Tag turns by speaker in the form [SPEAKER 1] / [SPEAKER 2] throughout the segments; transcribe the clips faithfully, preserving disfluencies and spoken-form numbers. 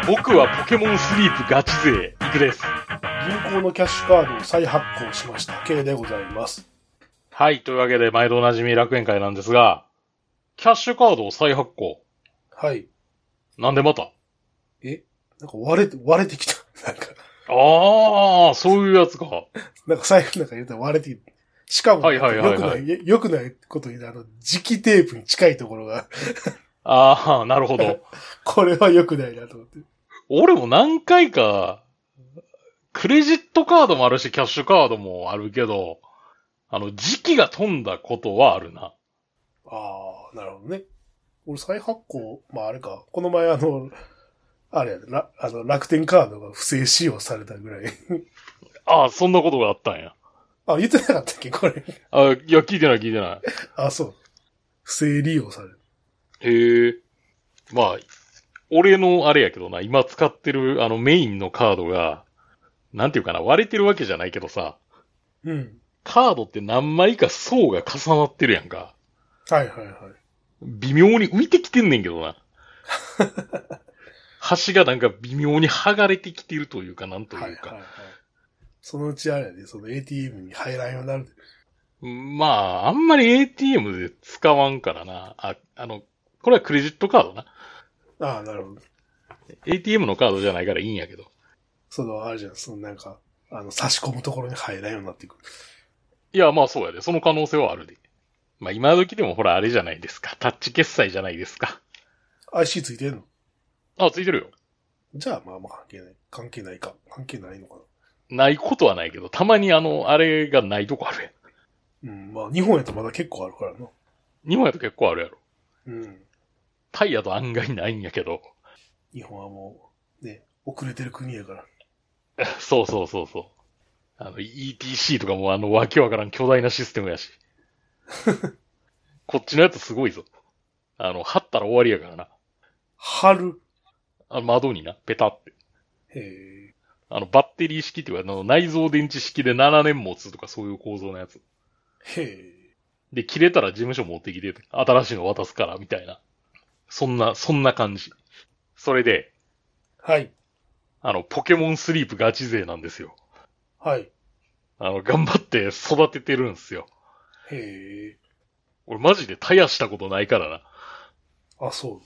[SPEAKER 1] 僕はポケモンスリープガチ勢、いくです。
[SPEAKER 2] 銀行のキャッシュカードを再発行しました。K でございます。
[SPEAKER 1] はい、というわけで毎度おなじみ楽園会なんですが、キャッシュカードを再発行。
[SPEAKER 2] はい。
[SPEAKER 1] なんでまた
[SPEAKER 2] えなんか割れて、割れてきた。なんか。
[SPEAKER 1] ああ、そういうやつか。
[SPEAKER 2] なんか最後なんか言ったら割れてきた。しかも、
[SPEAKER 1] はいはいはいはい、
[SPEAKER 2] よくない、よくないことに、あの、磁気テープに近いところが。
[SPEAKER 1] ああ、なるほど。
[SPEAKER 2] これは良くないなと思って。
[SPEAKER 1] 俺も何回か、クレジットカードもあるし、キャッシュカードもあるけど、あの、時期が飛んだことはあるな。
[SPEAKER 2] ああ、なるほどね。俺再発行、まああれか、この前あの、あれやで、らあの、楽天カードが不正使用されたぐらい。
[SPEAKER 1] ああ、そんなことがあったんや。
[SPEAKER 2] あ、言ってなかったっけこれ。
[SPEAKER 1] あ、いや、聞いてない聞いてない。
[SPEAKER 2] あ、そう。不正利用される。
[SPEAKER 1] へえ。まあ、俺のあれやけどな、今使ってるあのメインのカードが、なんていうかな、割れてるわけじゃないけどさ、
[SPEAKER 2] うん。
[SPEAKER 1] カードって何枚か層が重なってるやんか。
[SPEAKER 2] はいはいはい。
[SPEAKER 1] 微妙に浮いてきてんねんけどな。端がなんか微妙に剥がれてきてるというか、なんというか。はいはいはい。
[SPEAKER 2] そのうちあれやで、その エーティーエム に入らんようになる。
[SPEAKER 1] まあ、あんまり エーティーエム で使わんからな。あ、あの、これはクレジットカードな。
[SPEAKER 2] ああ、なるほど。
[SPEAKER 1] エーティーエム のカードじゃないからいいんやけど。
[SPEAKER 2] その、あるじゃん、そのなんか、あの、差し込むところに入らんようになっていく。
[SPEAKER 1] いや、まあそうやで。その可能性はあるで。まあ今時でもほらあれじゃないですか。タッチ決済じゃないですか。
[SPEAKER 2] アイシー ついてんの？
[SPEAKER 1] あ、ついてるよ。
[SPEAKER 2] じゃあまあまあ関係ない。関係ないか。関係ないのか
[SPEAKER 1] な。ないことはないけど、たまにあの、あれがないとこある
[SPEAKER 2] やん。うん、まあ日本やとまだ結構あるからな。
[SPEAKER 1] 日本やと結構あるやろ。
[SPEAKER 2] うん。
[SPEAKER 1] タイやと案外ないんやけど。
[SPEAKER 2] 日本はもう、ね、遅れてる国やから。
[SPEAKER 1] そうそうそうそう。あの、イーティーシー とかもあの、わけわからん巨大なシステムやし。こっちのやつすごいぞ。あの、貼ったら終わりやからな。
[SPEAKER 2] 貼る？
[SPEAKER 1] あの、窓にな、ペタって。
[SPEAKER 2] へえ。
[SPEAKER 1] あの、バッテリー式っていうか、あの、内蔵電池式でななねん持つとかそういう構造のやつ。
[SPEAKER 2] へえ。
[SPEAKER 1] で、切れたら事務所持ってきて、新しいの渡すから、みたいな。そんな、そんな感じ。それで、
[SPEAKER 2] はい。
[SPEAKER 1] あの、ポケモンスリープガチ勢なんですよ。
[SPEAKER 2] はい。
[SPEAKER 1] あの、頑張って育ててるんですよ。
[SPEAKER 2] へえ。
[SPEAKER 1] 俺マジで絶やしたことないからな。
[SPEAKER 2] あ、そう。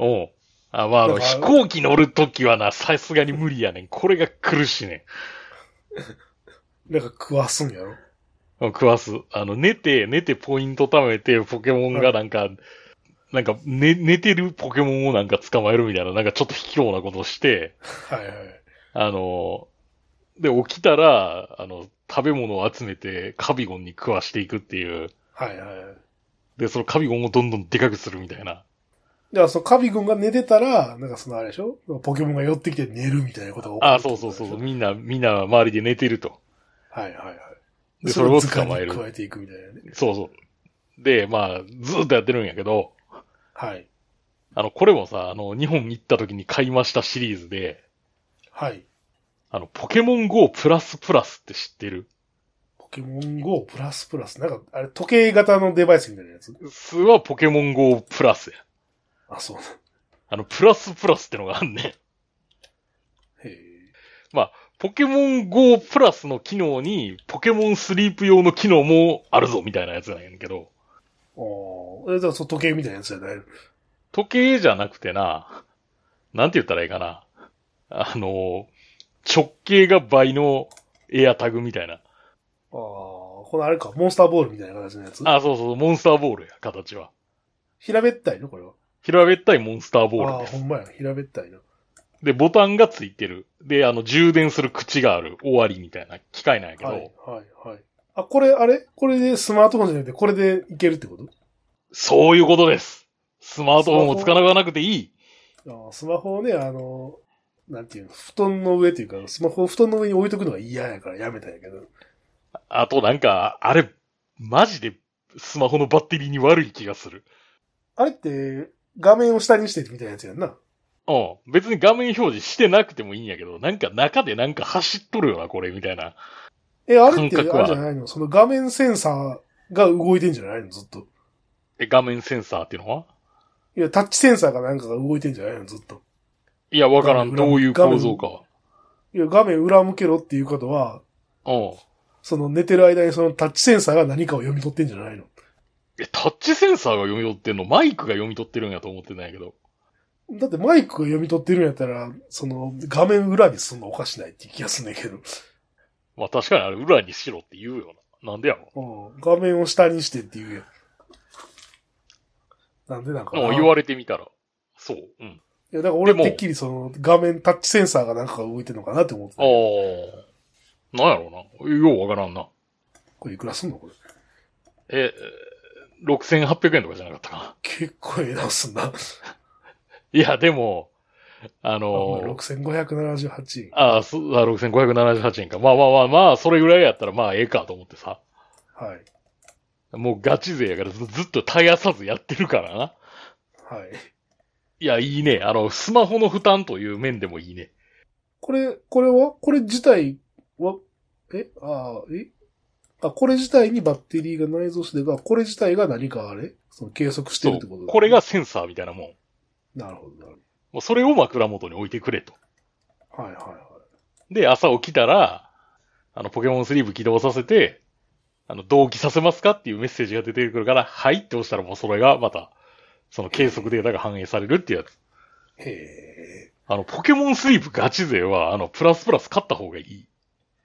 [SPEAKER 1] おう。あ、まあ、あの、飛行機乗るときはな、さすがに無理やねん。これが苦しいね
[SPEAKER 2] ん。なんか食わすんやろ？
[SPEAKER 1] 食わす。あの、寝て、寝てポイント貯めて、ポケモンがなんか、なんか、寝、寝てるポケモンをなんか捕まえるみたいな、なんかちょっと卑怯なことをして、
[SPEAKER 2] はいはい。
[SPEAKER 1] あの、で、起きたら、あの、食べ物を集めてカビゴンに食わしていくっていう。
[SPEAKER 2] はいはい。
[SPEAKER 1] で、そのカビゴンをどんどんでかくするみたいな。
[SPEAKER 2] じゃあ、そのカビゴンが寝てたら、なんかそのあれでしょ？ポケモンが寄ってきて寝るみたいなことが起こる。
[SPEAKER 1] ああ、そうそうそう。みんな、みんな周りで寝てると。
[SPEAKER 2] はいはいはい。
[SPEAKER 1] で、それを捕まえる。
[SPEAKER 2] 加えていくみたいなね。
[SPEAKER 1] そうそう。で、まあ、ずーっとやってるんやけど。
[SPEAKER 2] はい。
[SPEAKER 1] あの、これもさ、あの、日本行った時に買いましたシリーズで。
[SPEAKER 2] はい。
[SPEAKER 1] あの、ポケモン ゴー プラスプラスって知ってる？
[SPEAKER 2] ポケモン ゴー プラスプラス。なんか、あれ、時計型のデバイスみたいなやつ？
[SPEAKER 1] すはポケモン ゴー プラスや。
[SPEAKER 2] あ、そう。
[SPEAKER 1] あの、プラスプラスってのがあんねん。へ
[SPEAKER 2] え。
[SPEAKER 1] まあ、ポケモン ゴー プラスの機能に、ポケモンスリープ用の機能もあるぞ、みたいなやつなんやけど。
[SPEAKER 2] ああ、え、じゃあ、そう、時計みたいなやつじゃないの？
[SPEAKER 1] 時計じゃなくてな、なんて言ったらいいかな。あの、直径が倍のエアタグみたいな。
[SPEAKER 2] ああ、このあれか、モンスターボールみたいな形のやつ？
[SPEAKER 1] あ、そうそう、モンスターボールや、形は。
[SPEAKER 2] 平べったいのこれは。
[SPEAKER 1] 平べったいモンスターボールです。
[SPEAKER 2] ああ、ほんまや、平べったいな。
[SPEAKER 1] で、ボタンがついてる。で、あの、充電する口がある。終わりみたいな機械なんやけど。
[SPEAKER 2] はい、はい、はい。あ、これ、あれこれでスマートフォンじゃなくて、これでいけるってこと？
[SPEAKER 1] そういうことです。スマートフォンを使わなくていい。
[SPEAKER 2] あスマホをね、あの、なんていうの、布団の上っていうか、スマホを布団の上に置いとくのが嫌やからやめたんやけど。
[SPEAKER 1] あとなんか、あれ、マジでスマホのバッテリーに悪い気がする。
[SPEAKER 2] あれって、画面を下にしてみたいなやつやんな。
[SPEAKER 1] うん。別に画面表示してなくてもいいんやけど、なんか中でなんか走っとるよな、これ、みたいな。
[SPEAKER 2] え、あれって、あれじゃないの？その画面センサーが動いてんじゃないの？ずっと。
[SPEAKER 1] え、画面センサーっていうのは？
[SPEAKER 2] いや、タッチセンサーかなんかが動いてんじゃないの？ずっと。
[SPEAKER 1] いや、わからん。どういう構造かは。
[SPEAKER 2] いや、画面裏向けろっていうことは、
[SPEAKER 1] うん。
[SPEAKER 2] その寝てる間にそのタッチセンサーが何かを読み取ってんじゃないの？
[SPEAKER 1] え、タッチセンサーが読み取ってんの？マイクが読み取ってるんやと思ってないけど。
[SPEAKER 2] だってマイクが読み取ってるんやったら、その画面裏にすんのおかしないっていう気がすんねんけど。
[SPEAKER 1] まあ確かにあれ裏にしろって言うよな。なんでやろ。
[SPEAKER 2] うん。画面を下にしてって言うやん。なんでなんかな。
[SPEAKER 1] 言われてみたら。そう。うん。
[SPEAKER 2] いや、だから俺てっきりその画面タッチセンサーがなんかが動いてるのかなって思ってた。
[SPEAKER 1] ああ。なんやろうな。ようわからんな。
[SPEAKER 2] これいくらすんのこれ。
[SPEAKER 1] え、ろくせんはっぴゃくえんとかじゃなかったかな。
[SPEAKER 2] 結構ええなすんな。
[SPEAKER 1] いや、でも、あのー、
[SPEAKER 2] ろくせんごひゃくななじゅうはちえん。
[SPEAKER 1] ああ、そあろくせんごひゃくななじゅうはちえんか。まあまあまあまあ、それぐらいやったらまあええかと思ってさ。
[SPEAKER 2] はい。
[SPEAKER 1] もうガチ勢やからずずっと絶やさずやってるからな。
[SPEAKER 2] はい。
[SPEAKER 1] いや、いいね。あの、スマホの負担という面でもいいね。
[SPEAKER 2] これ、これはこれ自体は、えああ、えあ、これ自体にバッテリーが内蔵してるが、これ自体が何かあれその計測してるってことだ、ね、
[SPEAKER 1] これがセンサーみたいなもん。
[SPEAKER 2] なるほど、なるほど。
[SPEAKER 1] もうそれを枕元に置いてくれと。
[SPEAKER 2] はいはいはい。
[SPEAKER 1] で、朝起きたら、あの、ポケモンスリーブ起動させて、あの、同期させますかっていうメッセージが出てくるから、はいって押したらもうそれがまた、その計測データが反映されるっていうやつ。
[SPEAKER 2] へえ。
[SPEAKER 1] あの、ポケモンスリーブガチ勢は、あの、プラスプラス買った方がいい。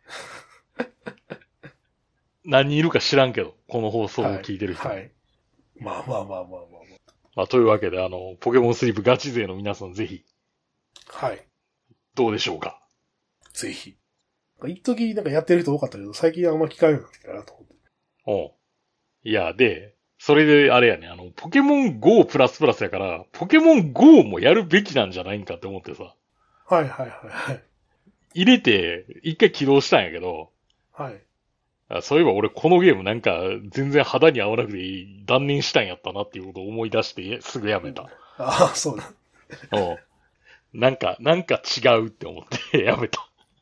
[SPEAKER 1] 何人いるか知らんけど、この放送を聞いてる人。
[SPEAKER 2] はい。はい、まあまあまあまあまあまあ。
[SPEAKER 1] まあ、というわけで、あの、ポケモンスリーブガチ勢の皆さんぜひ。
[SPEAKER 2] はい。
[SPEAKER 1] どうでしょうか。
[SPEAKER 2] ぜひ。一時なんかやってる人多かったけど、最近あんま聞かないようになってきたなと思って。
[SPEAKER 1] おう。いや、で、それであれやね、あの、ポケモン ゴー プラスプラスやから、ポケモン ゴー もやるべきなんじゃないんかって思ってさ。
[SPEAKER 2] はいはいはいはい。
[SPEAKER 1] 入れて、一回起動したんやけど、
[SPEAKER 2] はい。
[SPEAKER 1] あそういえば俺このゲームなんか全然肌に合わなくて断念したんやったなっていうことを思い出してすぐやめた。
[SPEAKER 2] ああ、そうだ。
[SPEAKER 1] おう。なんか、なんか違うって思ってやめた。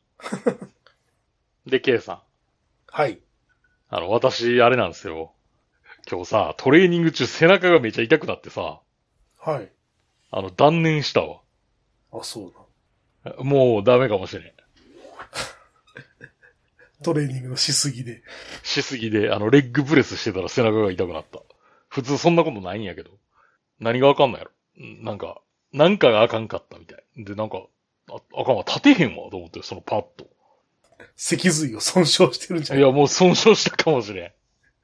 [SPEAKER 1] で、K さん。
[SPEAKER 2] はい。
[SPEAKER 1] あの、私、あれなんですよ。今日さ、トレーニング中背中がめちゃ痛くなってさ、
[SPEAKER 2] はい。
[SPEAKER 1] あの、断念したわ。
[SPEAKER 2] あ、そうだ。
[SPEAKER 1] もうダメかもしれん。
[SPEAKER 2] トレーニングのしすぎで。
[SPEAKER 1] しすぎで、あの、レッグプレスしてたら背中が痛くなった。普通そんなことないんやけど。何があかんのやろ。なんか、なんかがあかんかったみたい。で、なんか、あ、あかんわ、立てへんわ、と思って、そのパッと。
[SPEAKER 2] 脊髄を損傷してるんじゃ
[SPEAKER 1] ないいや、もう損傷したかもしれん。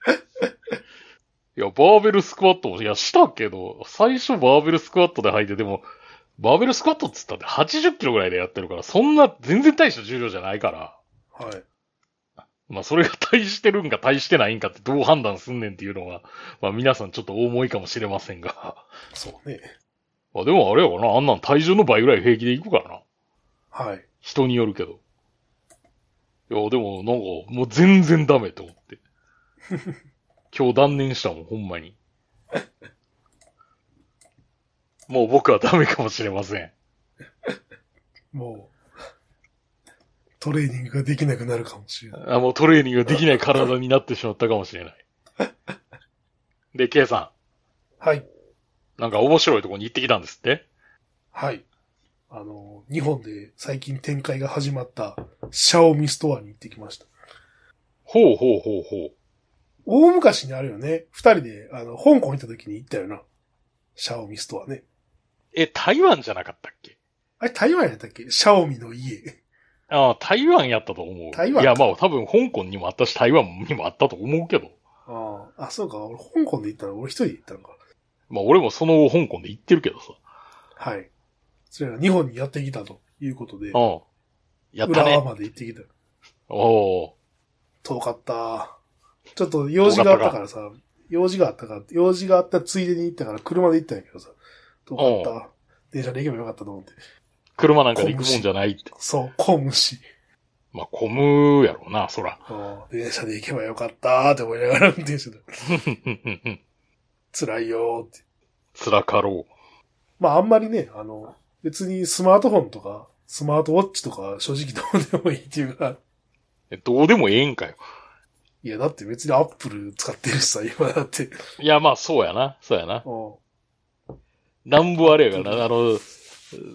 [SPEAKER 1] いや、バーベルスクワットも、いや、したけど、最初バーベルスクワットで履いて、でも、バーベルスクワットって言ったってはちじゅっキロぐらいでやってるから、そんな全然大した重量じゃないから。
[SPEAKER 2] はい。
[SPEAKER 1] まあ、それが大してるんか大してないんかってどう判断すんねんっていうのは、まあ皆さんちょっと重いかもしれませんが。
[SPEAKER 2] そうね。
[SPEAKER 1] まあでもあれやかな、あんなん体重の倍ぐらい平気でいくからな。
[SPEAKER 2] はい。
[SPEAKER 1] 人によるけど。いや、でもなんか、もう全然ダメと思って。今日断念したもん、ほんまに。もう僕はダメかもしれません。
[SPEAKER 2] もう、トレーニングができなくなるかもしれない。
[SPEAKER 1] あ、もうトレーニングができない体になってしまったかもしれない。で、K さ
[SPEAKER 2] ん。はい。
[SPEAKER 1] なんか面白いとこに行ってきたんですって？
[SPEAKER 2] はい。あの、日本で最近展開が始まったシャオミストアに行ってきました。
[SPEAKER 1] ほうほうほうほう。
[SPEAKER 2] 大昔にあるよね。二人で、あの、香港行った時に行ったよな。シャオミストアね。
[SPEAKER 1] え、台湾じゃなかったっけ？
[SPEAKER 2] あれ台湾やったっけ？シャオミの家。
[SPEAKER 1] ああ、台湾やったと思う。
[SPEAKER 2] 台湾
[SPEAKER 1] いや、まあ多分香港にもあったし、台湾にもあったと思うけど。
[SPEAKER 2] ああ、あ、そうか。俺、香港で行ったの俺一人で行ったのか。
[SPEAKER 1] まあ俺もその香港で行ってるけどさ。
[SPEAKER 2] はい。それが日本にやってきたということで。
[SPEAKER 1] うん。やったね。
[SPEAKER 2] 浦和まで行ってきた。
[SPEAKER 1] おー。
[SPEAKER 2] 遠かった。ちょっと用事があったからさ、用事があったから、用事があったついでに行ったから車で行ったんやけどさ、遠かった。電車で行けばよかったと思って。
[SPEAKER 1] 車なんかで行くもんじゃないって。
[SPEAKER 2] そう、混むし。
[SPEAKER 1] まあ、混むやろうな、そら。
[SPEAKER 2] 電車で行けばよかったーって思いながら運転してた。辛いよーって。
[SPEAKER 1] 辛かろう。
[SPEAKER 2] まああんまりね、あの、別にスマートフォンとか、スマートウォッチとか正直どうでもいいっていうか。
[SPEAKER 1] え、どうでもええんかよ。
[SPEAKER 2] いや、だって別にアップル使ってるしさ、今だって。
[SPEAKER 1] いや、まあそうやな、そうやな。なんぼあれやからな、あの、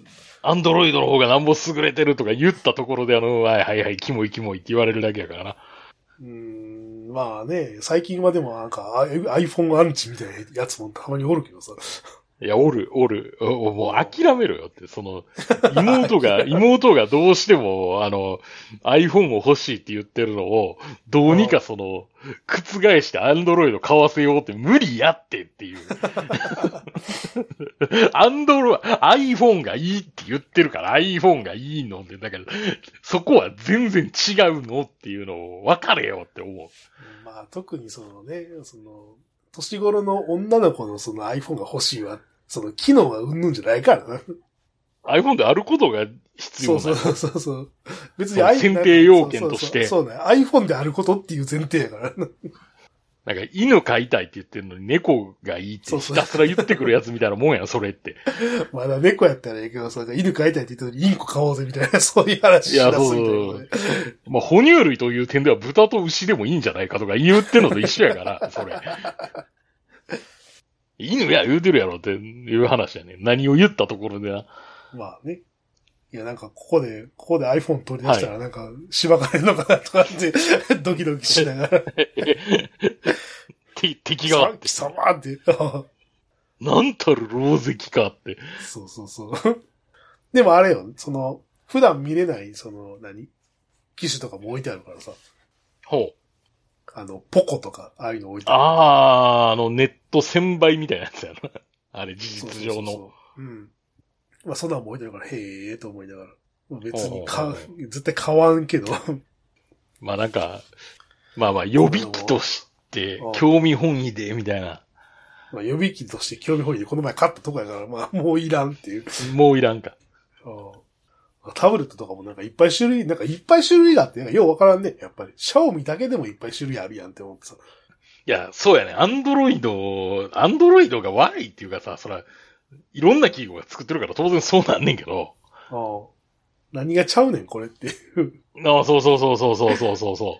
[SPEAKER 1] アンドロイドの方がなんぼ優れてるとか言ったところであの、はいはいはい、キモいキモいって言われるだけやからな。
[SPEAKER 2] うーん、まあね、最近はでもなんか iPhone アンチみたいなやつもたまにおるけどさ。
[SPEAKER 1] いや、おる、おる。おもう諦めろよって、その、妹が、妹がどうしても、あの、iPhone を欲しいって言ってるのを、どうにかその、覆して Android 買わせようって無理やってっていう。Android、iPhone がいいって言ってるから iPhone がいいので、だから、そこは全然違うのっていうのを分かれよって思う。
[SPEAKER 2] まあ特にそのね、その、年頃の女の子のその iPhone が欲しいわ、その機能がうんぬんじゃないからな。
[SPEAKER 1] iPhone であることが必要な
[SPEAKER 2] そうそうそうそう。別に
[SPEAKER 1] その選定要件として
[SPEAKER 2] そうそうそうそうね。iPhone であることっていう前提やからな。
[SPEAKER 1] なんか犬飼いたいって言ってるのに猫がいいってひたすら言ってくるやつみたいなもんや、それって。
[SPEAKER 2] まだ猫やったらいいけど、それ犬飼いたいって言ってるのにインコ飼おうぜみたいな、そういう話しだすみたいな、ね。いや、そうそう。
[SPEAKER 1] まあ、哺乳類という点では豚と牛でもいいんじゃないかとか言ってんのと一緒やから、それ。犬や言うてるやろっていう話やね。何を言ったところでな。
[SPEAKER 2] まあね。いや、なんか、ここで、ここで iPhone 取り出したら、なんか、しばかれるのかなとかって、ドキドキしながら。
[SPEAKER 1] 敵があって。
[SPEAKER 2] 貴様って。
[SPEAKER 1] なんたる狼藉かって。
[SPEAKER 2] そうそうそう。でもあれよ、その、普段見れない、その、何機種とかも置いてあるからさ。
[SPEAKER 1] ほう。
[SPEAKER 2] あの、ポコとか、ああいうの置いてある。
[SPEAKER 1] ああ、あの、ネット専売みたいなやつやな。あれ、事実上の。そうそうそうそう。
[SPEAKER 2] うん。まあ、そんなんも置いてあるから、へえーと思いながら。別に買う、絶対買わんけど。
[SPEAKER 1] まあなんか、まあまあ予備機として興味本位で、みたいな。
[SPEAKER 2] まあ予備機として興味本位でこの前買ったとこやから、まあもういらんっていう。
[SPEAKER 1] もういらんか。
[SPEAKER 2] タブレットとかもなんかいっぱい種類、なんかいっぱい種類があって、ようわからんね。やっぱり。シャオミだけでもいっぱい種類あるやんって思ってさ。
[SPEAKER 1] いや、そうやね。アンドロイド、アンドロイドが悪いっていうかさ、そら、いろんな企業が作ってるから当然そうなんねんけど。
[SPEAKER 2] ああ。何がちゃうねん、これっていう。
[SPEAKER 1] ああ、そうそうそうそうそうそうそうそう。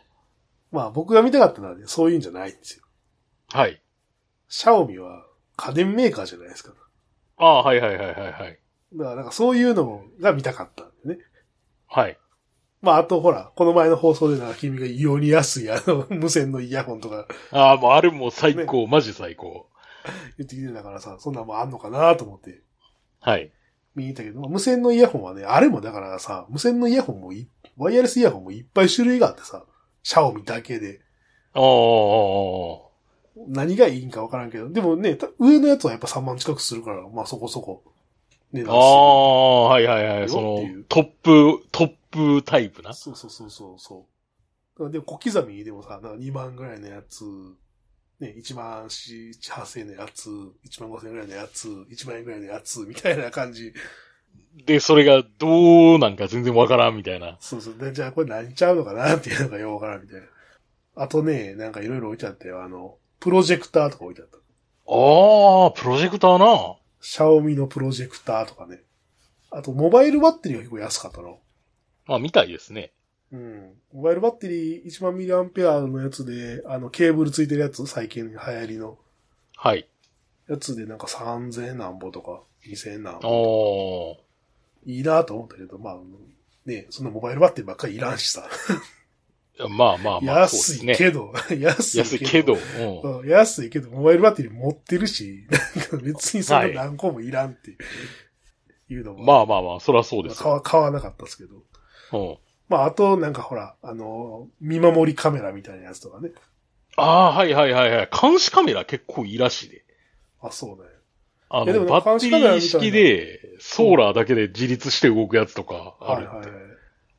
[SPEAKER 2] まあ僕が見たかったのはね、そういうんじゃないんですよ。
[SPEAKER 1] はい。
[SPEAKER 2] シャオミは家電メーカーじゃないですか。
[SPEAKER 1] ああ、はいはいはいはいはい。
[SPEAKER 2] だからなんかそういうのが見たかったんでね。
[SPEAKER 1] はい。
[SPEAKER 2] まああとほら、この前の放送でなんか君が異様に安いあの無線のイヤホンとか。
[SPEAKER 1] ああ、もうあれも最高、ね、マジ最高。
[SPEAKER 2] 言ってきてたからさ、そんなんもあんのかなと思って。
[SPEAKER 1] はい。
[SPEAKER 2] 見に行ったけど、無線のイヤホンはね、あれもだからさ、無線のイヤホンもい、ワイヤレスイヤホンもいっぱい種類があってさ、シャオミだけで。
[SPEAKER 1] ああ。
[SPEAKER 2] 何がいいんかわからんけど、でもね、上のやつはやっぱさんまん近くするから、まあそこそこ。
[SPEAKER 1] 値段する。ああ、はいはいはい。その、トップ、トップタイプな。
[SPEAKER 2] そうそうそうそうそう。でも小刻みでもさ、なんかにまんぐらいのやつ、ね、いちまんよん、はっせん円のやつ、いちまんごせん円ぐらいのやつ、いちまん円ぐらいのやつ、みたいな感じ。
[SPEAKER 1] で、それがどうなんか全然わからんみたいな。
[SPEAKER 2] そうそう。で、じゃあこれ何ちゃうのかなっていうのがようわからんみたいな。あとね、なんかいろいろ置いてあってよ、あの、プロジェクターとか置いてあった。
[SPEAKER 1] ああ、プロジェクターな。
[SPEAKER 2] シャオミのプロジェクターとかね。あと、モバイルバッテリーが結構安かったの。
[SPEAKER 1] あ、みたいですね。
[SPEAKER 2] うん。モバイルバッテリーいちまんミリアンペアのやつで、あの、ケーブルついてるやつ、最近流行りの。
[SPEAKER 1] はい。や
[SPEAKER 2] つでなんかさんぜんえんなんぼとか、にせんえんなんぼとか。
[SPEAKER 1] お
[SPEAKER 2] ー。いいなと思ったけど、まあ、ね、そんなモバイルバッテリーばっかりいらんしさ。
[SPEAKER 1] まあまあまあ。
[SPEAKER 2] 安いけど、ね、安
[SPEAKER 1] いけど。
[SPEAKER 2] 安いけど、うん、安いけど、モバイルバッテリー持ってるし、なんか別にそんな何個もいらんっていうのも、
[SPEAKER 1] はい。まあまあまあ、そりゃそうです
[SPEAKER 2] 買わ。買わなかったですけど。
[SPEAKER 1] うん。
[SPEAKER 2] まあ、あと、なんかほら、あの、見守りカメラみたいなやつとかね。
[SPEAKER 1] ああ、はいはいはいはい。監視カメラ結構いいらしいで。
[SPEAKER 2] あ、そうね。
[SPEAKER 1] あの、バッテリー式で、ソーラーだけで自立して動くやつとかあるって。はいはいはい。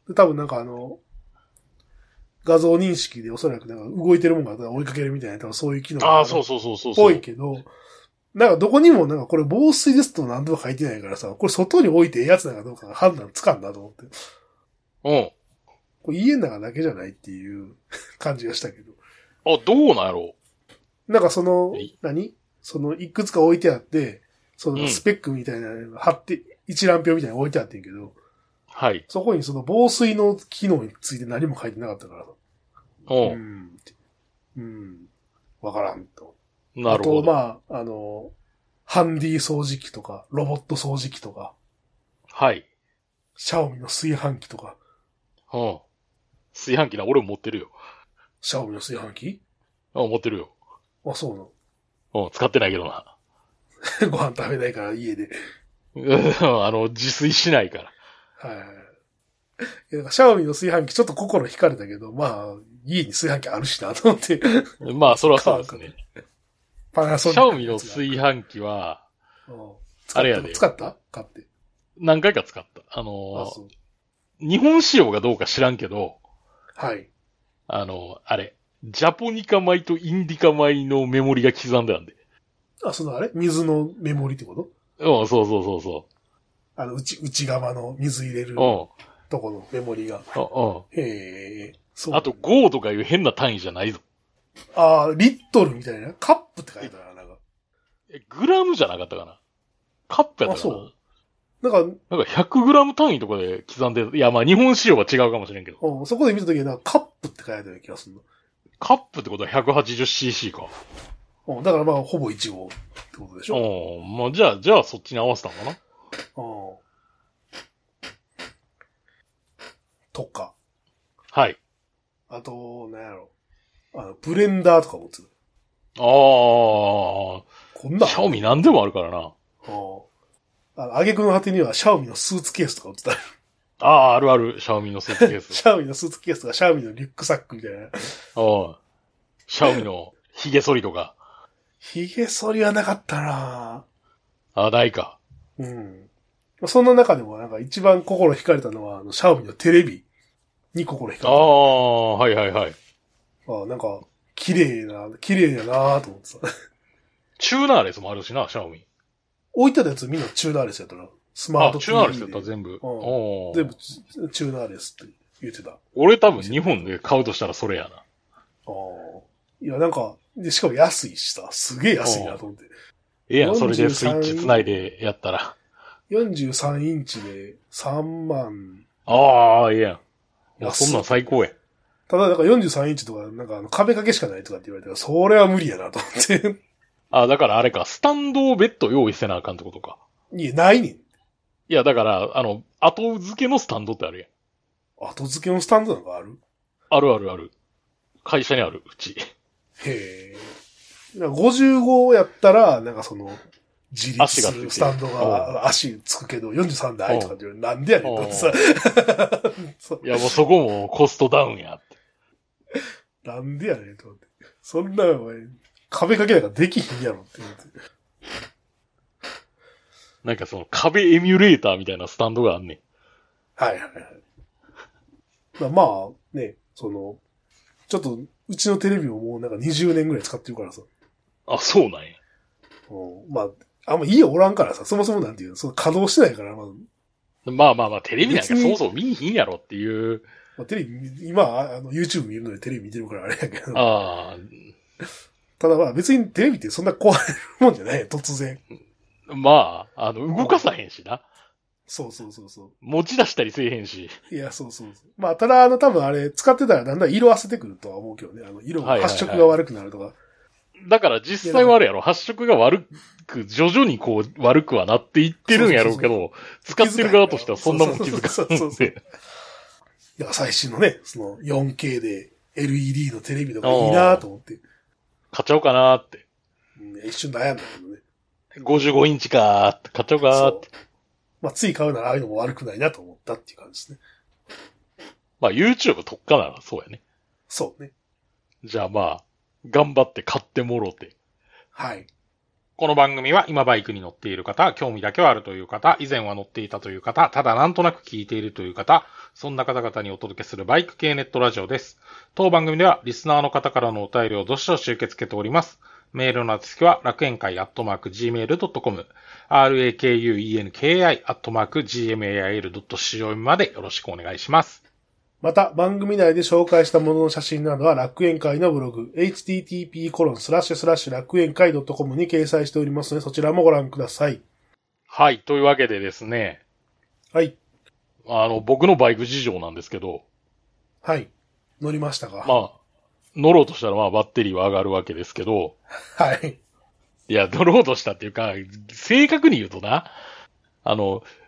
[SPEAKER 2] 多分なんかあの、画像認識でおそらくなんか動いてるもんが追いかけるみたいな、多分そういう機能が
[SPEAKER 1] ああ、そうそうそうそう。
[SPEAKER 2] ぽいけど、なんかどこにもなんかこれ防水ですと何とか書いてないからさ、これ外に置いてええやつなんかどうか判断つかんなと思って。
[SPEAKER 1] うん。
[SPEAKER 2] これ家の中だけじゃないっていう感じがしたけど。
[SPEAKER 1] あ、どうなんやろ
[SPEAKER 2] うなんかその、何そのいくつか置いてあって、そのスペックみたいなの貼って、一覧表みたいなの置いてあってんけど、
[SPEAKER 1] はい。
[SPEAKER 2] そこにその防水の機能について何も書いてなかったからさ。
[SPEAKER 1] うん。
[SPEAKER 2] うん。わからんと。
[SPEAKER 1] なるほど。
[SPEAKER 2] あと、まあ、あの、ハンディ掃除機とか、ロボット掃除機とか。
[SPEAKER 1] はい。
[SPEAKER 2] シャオミの炊飯器とか。
[SPEAKER 1] うん。炊飯器な、俺も持ってるよ。
[SPEAKER 2] シャオミの炊飯器？
[SPEAKER 1] あ、持ってるよ。
[SPEAKER 2] あ、そうなの。
[SPEAKER 1] うん、使ってないけどな。
[SPEAKER 2] ご飯食べないから家で。
[SPEAKER 1] あの、自炊しないから。
[SPEAKER 2] はいはい。いや、シャオミの炊飯器ちょっと心惹かれたけど、まあ、家に炊飯器あるしなと思って。
[SPEAKER 1] まあ、それはそうですね。
[SPEAKER 2] パナソニ
[SPEAKER 1] シャオ
[SPEAKER 2] ック
[SPEAKER 1] ミの炊飯器は、
[SPEAKER 2] うん、
[SPEAKER 1] あれやで。
[SPEAKER 2] 使った買って。
[SPEAKER 1] 何回か使った。あのー、あ日本仕様がどうか知らんけど、
[SPEAKER 2] はい。
[SPEAKER 1] あのー、あれ、ジャポニカ米とインディカ米のメモリが刻んであるんで。
[SPEAKER 2] あ、そのあれ水のメモリってこと？
[SPEAKER 1] うん、そうそうそうそう。
[SPEAKER 2] あの、内、内側の水入れる
[SPEAKER 1] うん。
[SPEAKER 2] とこのメモリが。
[SPEAKER 1] うん。うん。
[SPEAKER 2] へえ。そう。
[SPEAKER 1] あと、ゴーとかいう変な単位じゃないぞ。
[SPEAKER 2] ああ、リットルみたいな。カップって書いてあるな、なんか。
[SPEAKER 1] え、グラムじゃなかったかな。カップやったかな。
[SPEAKER 2] あ、そう。なんか、
[SPEAKER 1] なんかひゃくグラム単位とかで刻んで、いや、まあ日本仕様は違うかもしれんけど。
[SPEAKER 2] うん、そこで見たときはなんかカップって書いてあるような気がするの。
[SPEAKER 1] カップってことは ひゃくはちじゅうシーシー か。
[SPEAKER 2] うん、だからまあ、ほぼいち号ってことでしょ。
[SPEAKER 1] うん。まあ、じゃあ、じゃあそっちに合わせたのかな。
[SPEAKER 2] うん。とか。
[SPEAKER 1] はい。
[SPEAKER 2] あと、なんやろ。あの、ブレンダーとか持つ。
[SPEAKER 1] ああ。
[SPEAKER 2] こんな。
[SPEAKER 1] シャオミなんでもあるからな。
[SPEAKER 2] うん。あの、挙句の果てにはシャオミのスーツケースとか売ってた。
[SPEAKER 1] ああ、あるある、シャオミのスーツケース。
[SPEAKER 2] シャオミのスーツケースとか、シャオミのリュックサックみたいな。
[SPEAKER 1] うん。シャオミの髭剃りとか。
[SPEAKER 2] 髭剃りはなかったな
[SPEAKER 1] ああ、ないか。
[SPEAKER 2] うん。その中でもなんか一番心惹かれたのは、あの、シャオミのテレビに心惹かれた。
[SPEAKER 1] ああ、はいはいはい。
[SPEAKER 2] ああ、なんか、綺麗な、綺麗やなと思ってさ。
[SPEAKER 1] チューナーレスもあるしな、シャオミ。
[SPEAKER 2] 置いてたやつみんなチューナーレスやったな。スマート
[SPEAKER 1] あ、チューナーレスやった全部。
[SPEAKER 2] うん、全部チューナーレスって言ってた。
[SPEAKER 1] 俺多分日本で買うとしたらそれやな。
[SPEAKER 2] ああ。いや、なんか、で、しかも安いしさ、すげえ安いなと思って。
[SPEAKER 1] ええやん、それでスイッチ繋いでやったら。
[SPEAKER 2] よんじゅうさんインチでさんまん。
[SPEAKER 1] ああ、ええやん。いや、そんなん最高や。
[SPEAKER 2] ただ、なんかよんじゅうさんインチとか、なんかあの壁掛けしかないとかって言われたら、それは無理やなと思って。
[SPEAKER 1] ああ、だからあれか、スタンドを別途用意せなあかんってことか。
[SPEAKER 2] いや、ないねん。
[SPEAKER 1] いや、だから、あの、後付けのスタンドってある
[SPEAKER 2] やん。後付けのスタンドなんかある？
[SPEAKER 1] あるあるある。会社にある、うち。
[SPEAKER 2] へえ。ごじゅうごやったら、なんかその、自立するスタンドが足つくけど、よんじゅうさんでないとかって言うなんでやねんってさ。
[SPEAKER 1] いや、もうそこもコストダウンやって。
[SPEAKER 2] なんでやねんと思って。そんな、お前、壁掛けなんかできひんやろって思って。
[SPEAKER 1] なんかその壁エミュレーターみたいなスタンドがあんねん。
[SPEAKER 2] はいはいはい。まあ、まあ、ね、その、ちょっと、うちのテレビももうなんかにじゅうねんぐらい使ってるからさ。
[SPEAKER 1] あ、そうなんや。
[SPEAKER 2] うん、まあ、あんま家おらんからさ、そもそもなんていうの、その稼働してないから、まあ、
[SPEAKER 1] まあまあまあ、テレビなんかそもそも見ひんやろっていう。
[SPEAKER 2] まあ、テレビ、今、あの、YouTube 見るのでテレビ見てるからあれやけど。
[SPEAKER 1] ああ。
[SPEAKER 2] ただまあ別にテレビってそんな壊れるもんじゃない突然。
[SPEAKER 1] まあ、あの、動かさへんしな。
[SPEAKER 2] そうそうそうそう。
[SPEAKER 1] 持ち出したりせえへんし。
[SPEAKER 2] いや、そうそうそう。まあ、ただあの、多分あれ、使ってたらだんだん色あせてくるとは思うけどね。あの、色が、発色が悪くなるとか。はいはいはい、
[SPEAKER 1] だから実際はあれやろ、発色が悪く、徐々にこう、悪くはなっていってるんやろうけど、そうそうそう使ってる側としてはそんなもん気づかんで。
[SPEAKER 2] いや、最新のね、その よんケー で エルイーディー のテレビとかいいなと思って。
[SPEAKER 1] 買っちゃおうかなーって。
[SPEAKER 2] うん、一瞬悩んだけどね。
[SPEAKER 1] ごじゅうごインチかーって、買っちゃおうかーって。
[SPEAKER 2] まあ、つい買うならああいうのも悪くないなと思ったっていう感じですね。
[SPEAKER 1] まあ、YouTube 特化ならそうやね。
[SPEAKER 2] そうね。
[SPEAKER 1] じゃあまあ、頑張って買ってもろて。
[SPEAKER 2] はい。
[SPEAKER 1] この番組は今バイクに乗っている方、興味だけはあるという方、以前は乗っていたという方、ただなんとなく聞いているという方、そんな方々にお届けするバイク系ネットラジオです。当番組ではリスナーの方からのお便りをどしどし受け付けております。メールの宛先は楽園会アットマーク ジーメールドットコム、ラクエンカイ アットマーク ジーエムエーアイエルドットシーオーエム までよろしくお願いします。
[SPEAKER 2] また、番組内で紹介したものの写真などは楽園会のブログ、エイチティーティーピーコロンスラッシュスラッシュ楽園会ドットコム に掲載しておりますので、そちらもご覧ください。
[SPEAKER 1] はい、というわけでですね。
[SPEAKER 2] はい。
[SPEAKER 1] あの、僕のバイク事情なんですけど。
[SPEAKER 2] はい。乗りましたか？
[SPEAKER 1] まあ、乗ろうとしたらまあバッテリーは上がるわけですけど。
[SPEAKER 2] はい。
[SPEAKER 1] いや、乗ろうとしたっていうか、正確に言うとな、あの、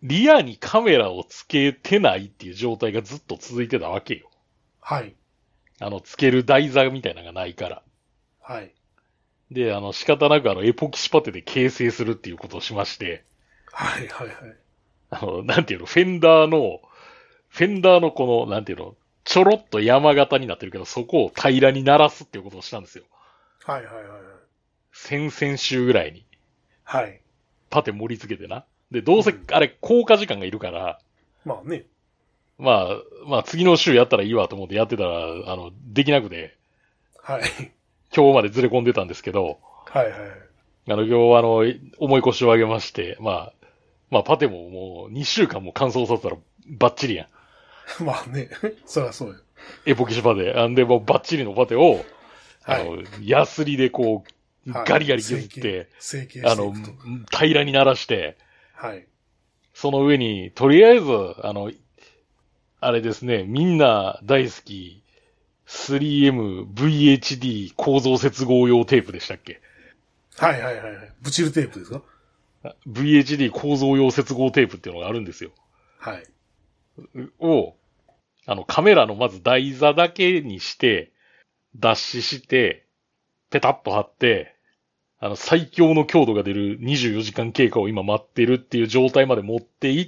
[SPEAKER 1] リアにカメラをつけてないっていう状態がずっと続いてたわけよ。
[SPEAKER 2] はい。
[SPEAKER 1] あの、つける台座みたいなのがないから。
[SPEAKER 2] はい。
[SPEAKER 1] で、あの、仕方なくあの、エポキシパテで形成するっていうことをしまして。
[SPEAKER 2] はいはいはい。
[SPEAKER 1] あの、なんていうの、フェンダーの、フェンダーのこの、なんていうの、ちょろっと山形になってるけど、そこを平らに鳴らすっていうことをしたんですよ。
[SPEAKER 2] はいはいはい。
[SPEAKER 1] 先々週ぐらいに。
[SPEAKER 2] はい。
[SPEAKER 1] パテ盛り付けてな。で、どうせ、あれ、効果時間がいるから、
[SPEAKER 2] うん、まあね。
[SPEAKER 1] まあ、まあ次の週やったらいいわと思ってやってたら、あの、できなくて。
[SPEAKER 2] はい。
[SPEAKER 1] 今日までずれ込んでたんですけど。
[SPEAKER 2] はいはい。
[SPEAKER 1] あの、今日はあの、重い腰を上げまして、まあ、まあパテももうにしゅうかんも乾燥させたらバッチリや
[SPEAKER 2] ん。まあね。そりゃそうよ。
[SPEAKER 1] エポキシパテ。あんで、もうバッチリのパテを、
[SPEAKER 2] はい、
[SPEAKER 1] あの、ヤスリでこう、ガリガリ削って、
[SPEAKER 2] 成形
[SPEAKER 1] あの、平らにならして、
[SPEAKER 2] はい。
[SPEAKER 1] その上に、とりあえず、あの、あれですね、みんな大好き、スリーエムブイエイチディー 構造接合用テープでしたっけ？
[SPEAKER 2] はいはいはいはい。ブチルテープですか？
[SPEAKER 1] ブイエイチディー 構造用接合テープっていうのがあるんですよ。
[SPEAKER 2] はい。
[SPEAKER 1] を、あの、カメラのまず台座だけにして、脱脂して、ペタッと貼って、あの、最強の強度が出るにじゅうよじかん経過を今待ってるっていう状態まで持っていって、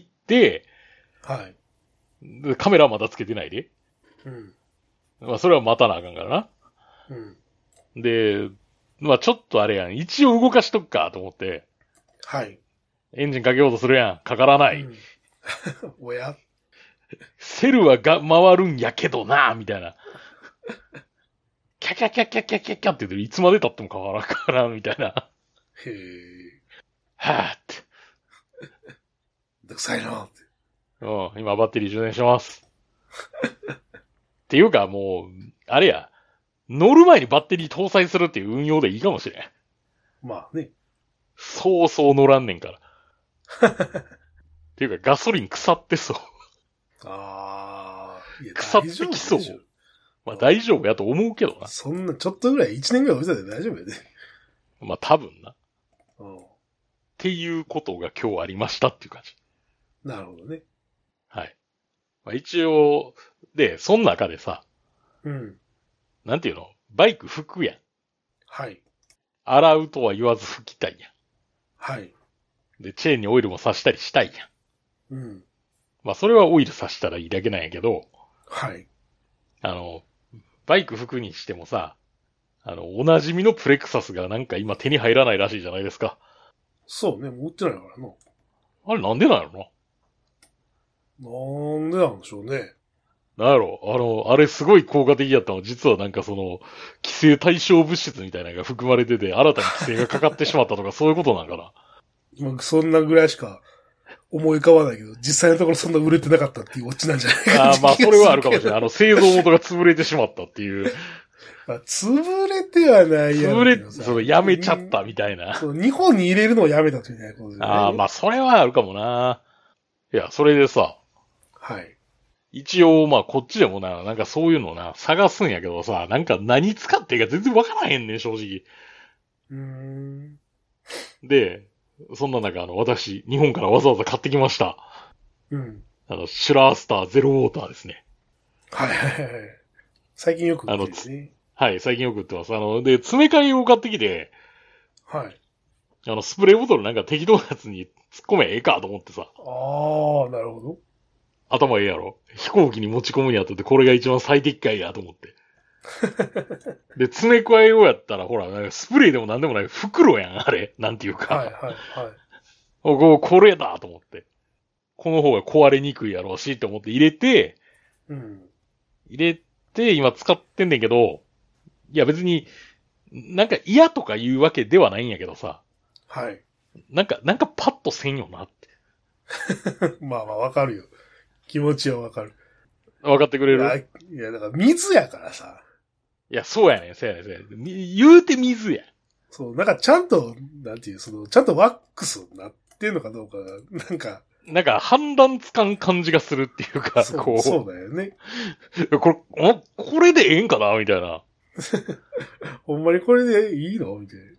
[SPEAKER 2] はい。
[SPEAKER 1] カメラはまだつけてないで。
[SPEAKER 2] うん。
[SPEAKER 1] まあ、それは待たなあかんからな。うん。で、まあ、ちょっとあれやん。一応動かしとくかと思って。
[SPEAKER 2] はい。
[SPEAKER 1] エンジンかけようとするやん。かからない。うん、
[SPEAKER 2] おや？
[SPEAKER 1] セルはが回るんやけどな、みたいな。キャキャキャキャキャキャキャって言ってる。いつまで経っても変わらんから、みたいな。
[SPEAKER 2] へぇ
[SPEAKER 1] ー。はぁって。
[SPEAKER 2] めんどくさいなって。
[SPEAKER 1] うん、今バッテリー充電してます。っていうかもう、あれや、乗る前にバッテリー搭載するっていう運用でいいかもしれん。
[SPEAKER 2] まあね。
[SPEAKER 1] そうそう乗らんねんから。っていうかガソリン腐ってそう。
[SPEAKER 2] ああ、いや
[SPEAKER 1] 腐ってきそう。まあ大丈夫やと思うけどな。
[SPEAKER 2] そんな、ちょっとぐらい、一年ぐらい置いたで大丈夫やで。
[SPEAKER 1] まあ多分な。
[SPEAKER 2] うん。
[SPEAKER 1] っていうことが今日ありましたっていう感じ。
[SPEAKER 2] なるほどね。
[SPEAKER 1] はい。まあ一応、で、その中でさ、
[SPEAKER 2] うん。
[SPEAKER 1] なんていうの？バイク拭くやん。
[SPEAKER 2] はい。
[SPEAKER 1] 洗うとは言わず拭きたいやん。
[SPEAKER 2] はい。
[SPEAKER 1] で、チェーンにオイルも刺したりしたい
[SPEAKER 2] やん。うん。
[SPEAKER 1] まあそれはオイル刺したらいいだけなんやけど、
[SPEAKER 2] はい。
[SPEAKER 1] あの、バイク拭くにしてもさ、あの、おなじみのプレクサスがなんか今手に入らないらしいじゃないですか。
[SPEAKER 2] そうね、もう売ってないからな。
[SPEAKER 1] あれなんでなんやろな。
[SPEAKER 2] なんでなんでしょうね。
[SPEAKER 1] なんやろ、あの、あれすごい効果的やったの。実はなんかその、規制対象物質みたいなのが含まれてて、新たに規制がかかってしまったとかそういうことなんかな。
[SPEAKER 2] まあ、そんなぐらいしか思い浮かばないけど、実際のところそんな売れてなかったっていうオチなんじゃないかな。
[SPEAKER 1] ああ、まあそれはあるかもしれない。あの、製造元が潰れてしまったっていう。
[SPEAKER 2] まあ、潰れてはないやろ。
[SPEAKER 1] 潰れ、その、やめちゃったみたいな。
[SPEAKER 2] そう、日本に入れるのをやめたというね、ことで、ね。
[SPEAKER 1] ああ、まあそれはあるかもな。いや、それでさ。
[SPEAKER 2] はい。
[SPEAKER 1] 一応、まあ、こっちでもな、なんかそういうのをな、探すんやけどさ、なんか何使っていいか全然わからへんねん、正直。
[SPEAKER 2] うーん。
[SPEAKER 1] で、そんな中、あの、私、日本からわざわざ買ってきました。
[SPEAKER 2] うん。
[SPEAKER 1] あの、シュラースターゼロウォーターですね。
[SPEAKER 2] はいはいはい。最近よく売ってるんですね。
[SPEAKER 1] はい、最近よく売ってます。あの、で、詰め替えを買ってきて、
[SPEAKER 2] はい。
[SPEAKER 1] あの、スプレーボトルなんか適当なやつに突っ込めええかと思ってさ。
[SPEAKER 2] ああ、なるほど。
[SPEAKER 1] 頭ええやろ。飛行機に持ち込むにあたってこれが一番最適解やと思って。で、詰め替えようやったら、ほら、スプレーでもなんでもない袋やん、あれ。なんていうか。
[SPEAKER 2] はいはいはい。
[SPEAKER 1] お、これだと思って。この方が壊れにくいやろうし、って思って入れて、
[SPEAKER 2] うん。
[SPEAKER 1] 入れて、今使ってんねんけど、いや別に、なんか嫌とか言うわけではないんやけどさ。
[SPEAKER 2] はい。
[SPEAKER 1] なんか、なんかパッとせんよなって。
[SPEAKER 2] まあまあわかるよ。気持ちはわかる。
[SPEAKER 1] わかってくれる？
[SPEAKER 2] いや、いやだから水やからさ。
[SPEAKER 1] いや、そうやねん、そうやねん、そうやねん。言うて水や。
[SPEAKER 2] そう、なんかちゃんと、なんていう、その、ちゃんとワックスになってんのかどうかが、なんか。
[SPEAKER 1] なんか判断つかん感じがするっていうか、
[SPEAKER 2] そう
[SPEAKER 1] こう。
[SPEAKER 2] そうだよね。
[SPEAKER 1] これ、これでええんかなみたいな。
[SPEAKER 2] ほんまにこれでいいのみたいな。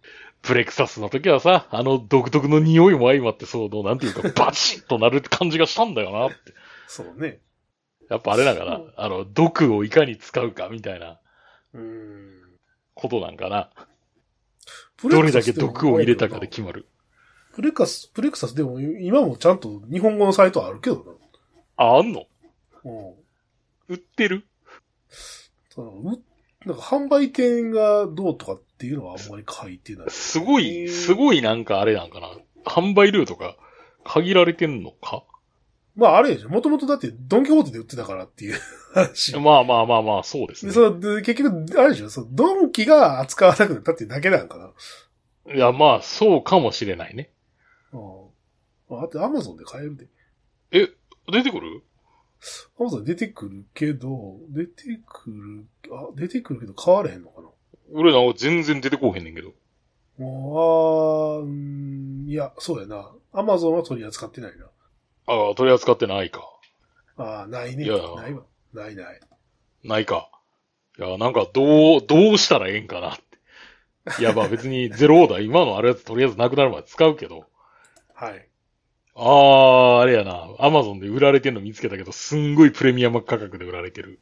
[SPEAKER 1] プレクサスの時はさ、あの独特の匂いも相まって、そうの、なんていうか、バチッとなる感じがしたんだよなって。
[SPEAKER 2] そうね。
[SPEAKER 1] やっぱあれだから、あの、毒をいかに使うかみたいな、
[SPEAKER 2] うーん。
[SPEAKER 1] ことなんかな。どれだけ毒を入れたかで決まる。
[SPEAKER 2] プレクサス、プレクサスでも今もちゃんと日本語のサイトあるけどな。
[SPEAKER 1] あ、あんの？
[SPEAKER 2] うん。
[SPEAKER 1] 売ってる？
[SPEAKER 2] そのうなんか販売店がどうとかっていうのはあんまり書いてない。
[SPEAKER 1] すごい、すごいなんかあれなんかな。販売ルートが限られてんのか？
[SPEAKER 2] まああれでしょ。もともとだってドンキホーテで売ってたからっていう話。
[SPEAKER 1] まあまあまあまあ、そうですね。
[SPEAKER 2] でそので結局、あれでしょ。そのドンキが扱わなくなったっていうだけなんかな。
[SPEAKER 1] いや、まあ、そうかもしれないね。
[SPEAKER 2] うん。あ、あとアマゾンで買えるで。
[SPEAKER 1] え、出てくる？
[SPEAKER 2] アマゾンで出てくるけど、出てくる、あ、出てくるけど買われへんのかな。
[SPEAKER 1] 俺なんか全然出てこうへんねんけど。
[SPEAKER 2] もう、あー、うーん、いや、そうやな。アマゾンは取り扱ってないな。
[SPEAKER 1] ああ、取り扱ってないか。
[SPEAKER 2] ああ、ないね。
[SPEAKER 1] いや
[SPEAKER 2] ないわ。ないない。
[SPEAKER 1] ないか。いや、なんかどう、どうしたらええんかなって。いや、まあ別にゼロオーダー、今のあれやつとりあえずなくなるまで使うけど。
[SPEAKER 2] はい。
[SPEAKER 1] あー、あれやな。アマゾンで売られてんの見つけたけど、すんごいプレミアム価格で売られてる。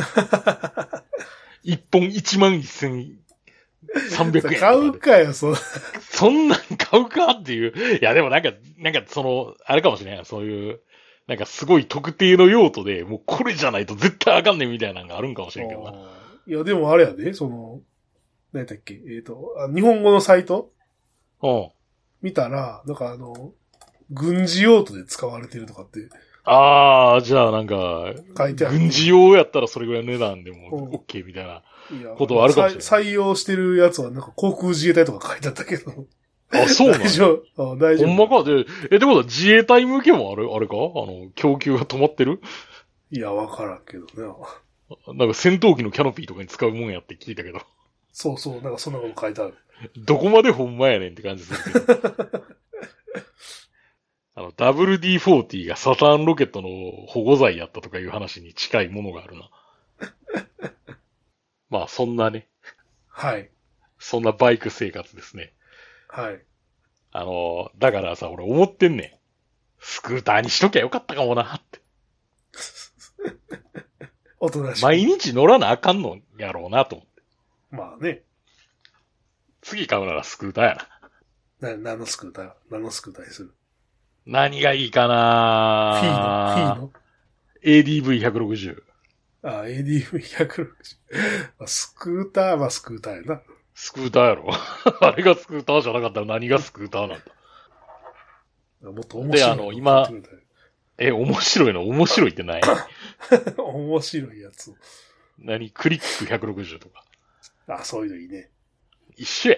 [SPEAKER 1] 一本一万一千三百円。
[SPEAKER 2] 買うかよ、そ
[SPEAKER 1] そんなん買うかっていう。いや、でもなんか、なんかその、あれかもしれない。そういう、なんかすごい特定の用途で、もうこれじゃないと絶対あかんねんみたいなのがあるんかもしれんけどな。
[SPEAKER 2] いや、でもあれやで、その、何だっけ、えっ、ー、とあ、日本語のサイト
[SPEAKER 1] うん。
[SPEAKER 2] 見たら、なんかあの、軍事用途で使われてるとかって。
[SPEAKER 1] あー、じゃあなんか、
[SPEAKER 2] 書いてある。
[SPEAKER 1] 軍事用やったらそれぐらいの値段でも OK みたいなことはあるかもしれない。
[SPEAKER 2] 採用してるやつはなんか航空自衛隊とか書いてあったけど。
[SPEAKER 1] あ、そうなん
[SPEAKER 2] 大丈夫。あ大丈夫。
[SPEAKER 1] ほんまか。で、え、ってことは自衛隊向けもある、あれかあの、供給が止まってる？
[SPEAKER 2] いや、わからんけどね。
[SPEAKER 1] なんか戦闘機のキャノピーとかに使うもんやって聞いたけど。
[SPEAKER 2] そうそう、なんかそんなこと書いてある。
[SPEAKER 1] どこまでほんまやねんって感じするけど。あの、ダブリューディーフォーティー がサターンロケットの保護剤やったとかいう話に近いものがあるな。まあ、そんなね。
[SPEAKER 2] はい。
[SPEAKER 1] そんなバイク生活ですね。
[SPEAKER 2] はい。
[SPEAKER 1] あの、だからさ、俺思ってんねん。スクーターにしときゃよかったかもなって。
[SPEAKER 2] おとなしい。
[SPEAKER 1] 毎日乗らなあかんのやろうなと思って。
[SPEAKER 2] まあね。
[SPEAKER 1] 次買うならスクーターや
[SPEAKER 2] な、何のスクーター何のスクーターにする？
[SPEAKER 1] 何がいいかな
[SPEAKER 2] フィーのフィーの
[SPEAKER 1] エーディーブイひゃくろくじゅう。
[SPEAKER 2] ああ、エーディーブイひゃくろくじゅう。スクーターはスクーターやな。
[SPEAKER 1] スクーターやろあれがスクーターじゃなかったら何がスクーターなんだ。
[SPEAKER 2] もっと面白い。で、
[SPEAKER 1] あの、今、え、面白いの面白いってない
[SPEAKER 2] 面白いやつ。
[SPEAKER 1] 何クリックひゃくろくじゅうとか。
[SPEAKER 2] あ、そういうのいいね。
[SPEAKER 1] 一緒や。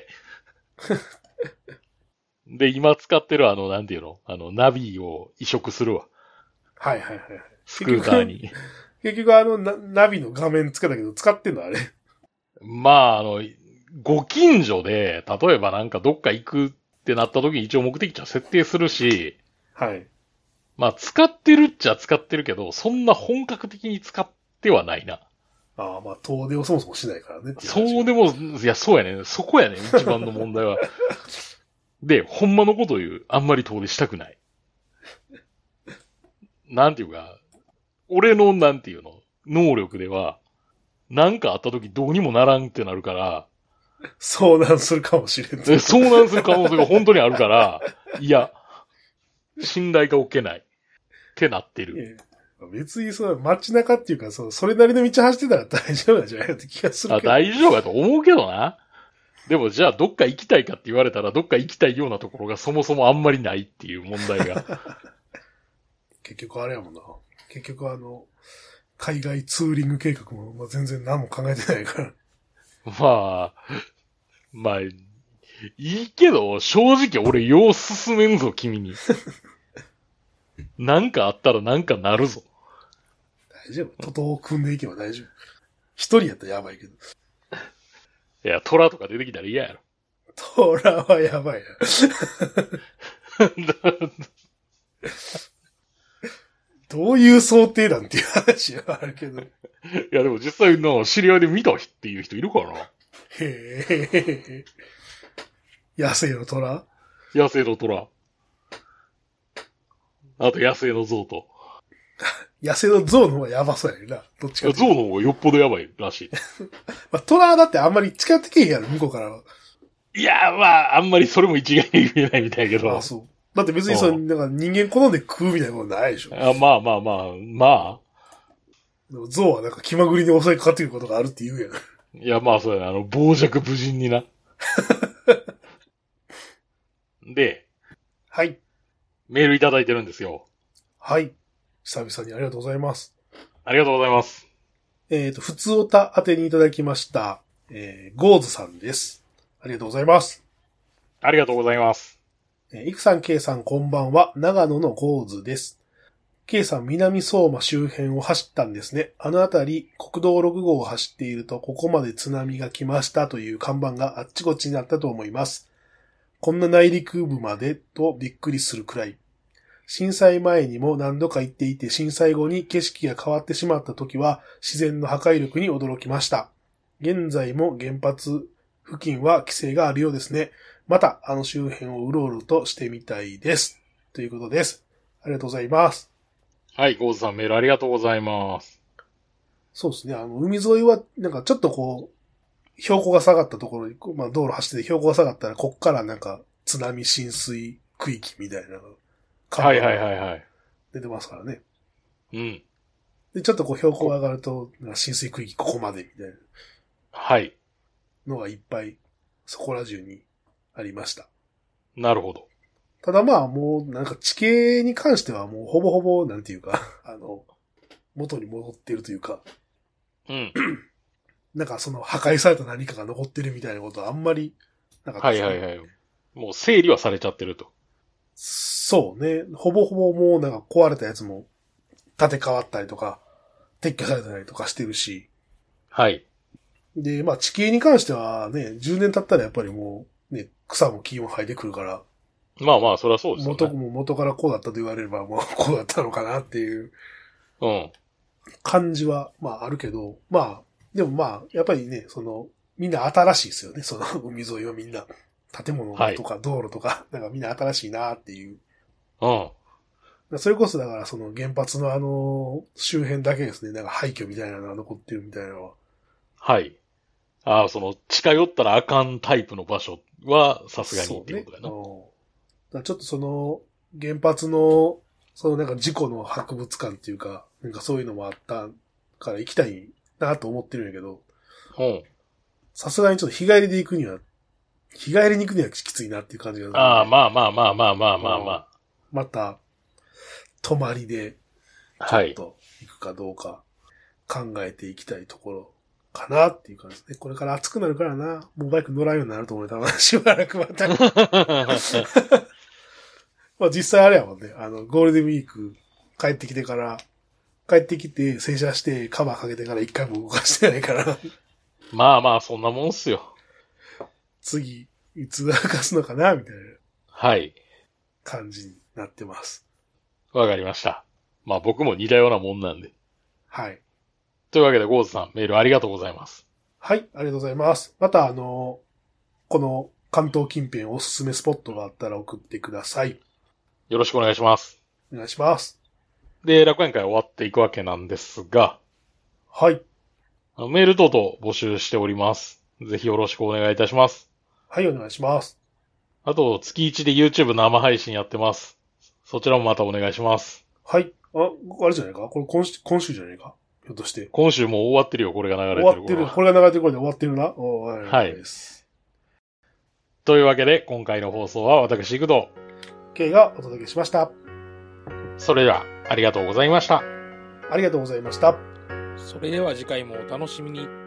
[SPEAKER 1] で、今使ってるあの、なんていうのあの、ナビを移植するわ。
[SPEAKER 2] はいはいはい。
[SPEAKER 1] スクーターに。
[SPEAKER 2] 結局あのナ、ナビの画面つけたけど、使ってんのあれ。
[SPEAKER 1] まあ、あの、ご近所で、例えばなんかどっか行くってなった時に一応目的地は設定するし、
[SPEAKER 2] はい。
[SPEAKER 1] まあ、使ってるっちゃ使ってるけど、そんな本格的に使ってはないな。
[SPEAKER 2] ああ、まあ、遠出をそもそもしないからね。
[SPEAKER 1] そうでも、いや、そうやね。そこやね。一番の問題は。で、ほんまのこと言う。あんまり遠出したくない。なんていうか、俺のなんていうの、能力では、なんかあった時どうにもならんってなるから、
[SPEAKER 2] 遭難するかもしれん。
[SPEAKER 1] 遭難する可能性が本当にあるから、いや、信頼が置けない。ってなってる。
[SPEAKER 2] 別にそう、街中っていうか、そう、それなりの道走ってたら大丈夫なんじゃないかって気がするけど。
[SPEAKER 1] あ、大丈夫だと思うけどな。でもじゃあどっか行きたいかって言われたら、どっか行きたいようなところがそもそもあんまりないっていう問題が。
[SPEAKER 2] 結局あれやもんな。結局あの、海外ツーリング計画も、まあ、全然何も考えてないから。
[SPEAKER 1] まあ、まあ、いいけど、正直俺よう進めんぞ、君に。なんかあったらなんかなるぞ。
[SPEAKER 2] 大丈夫。徒党を組んでいけば大丈夫。一人やったらやばいけど。
[SPEAKER 1] いや、虎とか出てきたら嫌やろ。
[SPEAKER 2] 虎はやばいな。どういう想定なんていう話はあるけど。い
[SPEAKER 1] や、でも実際の知り合いで見たっていう人いるからな。
[SPEAKER 2] へえ。 野生の虎
[SPEAKER 1] 野生の虎。あと野生の象と。
[SPEAKER 2] 野生の象の方がやばそうやねんな。どっちか。
[SPEAKER 1] 象の方がよっぽどやばいらしい。
[SPEAKER 2] まあ、虎はだってあんまり近寄ってけえへんやろ、向こうからは。
[SPEAKER 1] いや、まあ、あんまりそれも一概に言えないみたいやけど。
[SPEAKER 2] ああ、そう。だって別にその、なんか人間好んで食うみたいなことないでしょ。
[SPEAKER 1] あまあまあまあ、まあ。
[SPEAKER 2] でも象はなんか気まぐりに襲いかかってくることがあるって言うやん。
[SPEAKER 1] いや、まあそうやな。あの、傍若無人にな。で、
[SPEAKER 2] はい。
[SPEAKER 1] メールいただいてるんですよ。
[SPEAKER 2] はい。久々にありがとうございます。
[SPEAKER 1] ありがとうございます。
[SPEAKER 2] えっと、普通おた宛てにいただきました、えー、ゴーズさんです。ありがとうございます。
[SPEAKER 1] ありがとうございます。
[SPEAKER 2] えー、イクさん、ケイさん、こんばんは。長野のゴーズです。ケイさん、南相馬周辺を走ったんですね。あのあたり、国道ろく号を走っていると、ここまで津波が来ましたという看板があっちこっちになったと思います。こんな内陸部までとびっくりするくらい。震災前にも何度か行っていて、震災後に景色が変わってしまった時は、自然の破壊力に驚きました。現在も原発付近は規制があるようですね。また、あの周辺をうろうろとしてみたいです。ということです。ありがとうございます。
[SPEAKER 1] はい、ゴーズさんメールありがとうございます。
[SPEAKER 2] そうですね。あの、海沿いは、なんかちょっとこう、標高が下がったところに、まあ道路走ってて標高が下がったら、こっからなんか津波浸水区域みたいな。
[SPEAKER 1] はいはいはいはい。
[SPEAKER 2] 出てますからね。
[SPEAKER 1] うん。
[SPEAKER 2] で、ちょっとこう標高が上がると、浸水区域ここまでみたいな。
[SPEAKER 1] はい。
[SPEAKER 2] のがいっぱい、そこら中にありました。
[SPEAKER 1] なるほど。
[SPEAKER 2] ただまあもうなんか地形に関してはもうほぼほぼなんていうか、あの、元に戻ってるというか、
[SPEAKER 1] うん。
[SPEAKER 2] なんかその破壊された何かが残ってるみたいなことはあんまりなかった
[SPEAKER 1] は
[SPEAKER 2] ですね。
[SPEAKER 1] いはいはい。もう整理はされちゃってると。
[SPEAKER 2] そうね。ほぼほぼもうなんか壊れたやつも建て替わったりとか、撤去されたりとかしてるし。
[SPEAKER 1] はい。
[SPEAKER 2] で、まあ地形に関してはね、じゅうねん経ったらやっぱりもうね、草も木も生えてくるから、
[SPEAKER 1] まあまあ、そりゃそうですよね。
[SPEAKER 2] 元も元からこうだったと言われればもうこうだったのかなっていう
[SPEAKER 1] うん。
[SPEAKER 2] 感じはまああるけど、まあ、でもまあ、やっぱりね、その、みんな新しいですよね。その海沿いはみんな。建物とか道路とか、なんかみんな新しいなっていう。
[SPEAKER 1] うん。
[SPEAKER 2] それこそだからその原発のあの、周辺だけですね。なんか廃墟みたいなのが残ってるみたいなのは。
[SPEAKER 1] はい。ああ、その、近寄ったらあかんタイプの場所は、さすがにっていうことだよな。
[SPEAKER 2] そうね。うん。だからちょっとその、原発の、そのなんか事故の博物館っていうか、なんかそういうのもあったから行きたいなと思ってるんやけど、
[SPEAKER 1] うん。
[SPEAKER 2] さすがにちょっと日帰りで行くには、日帰りに行くにはきついなっていう感じがする、ね。
[SPEAKER 1] ああ、まあまあまあまあまあまあまあ。
[SPEAKER 2] また、泊まりで、ちょっと行くかどうか考えていきたいところかなっていう感じですね。これから暑くなるからな。もうバイク乗らんようになると思うたら、しばらくまた。まあ実際あれやもんね。あの、ゴールデンウィーク帰ってきてから、帰ってきて洗車してカバーかけてから一回も動かしてないから。
[SPEAKER 1] まあまあ、そんなもんっすよ。
[SPEAKER 2] 次、いつ動かすのかなみたいな
[SPEAKER 1] はい。
[SPEAKER 2] 感じになってます。
[SPEAKER 1] わかりました。まあ僕も似たようなもんなんで。
[SPEAKER 2] はい。
[SPEAKER 1] というわけで、ゴーズさん、メールありがとうございます。
[SPEAKER 2] はい、ありがとうございます。また、あの、この関東近辺おすすめスポットがあったら送ってください。
[SPEAKER 1] よろしくお願いします。
[SPEAKER 2] お願いします。
[SPEAKER 1] で、楽園会終わっていくわけなんですが、
[SPEAKER 2] はい。
[SPEAKER 1] あのメール等々募集しております。ぜひよろしくお願いいたします。
[SPEAKER 2] はい、お願いします。あ
[SPEAKER 1] あと、月いちで YouTube 生配信やってます。そちらもまたお願いします。
[SPEAKER 2] はい。あ、あれじゃないかこれ今週、今週じゃないかひょっとして。
[SPEAKER 1] 今週もう終わってるよ、これが流れてる。
[SPEAKER 2] 終わってる。これが流れてる頃で終わってるな。おはい。
[SPEAKER 1] はい。というわけで、今回の放送は私、工藤。
[SPEAKER 2] K がお届けしました。
[SPEAKER 1] それでは、ありがとうございました。
[SPEAKER 2] ありがとうございました。
[SPEAKER 3] それでは次回もお楽しみに。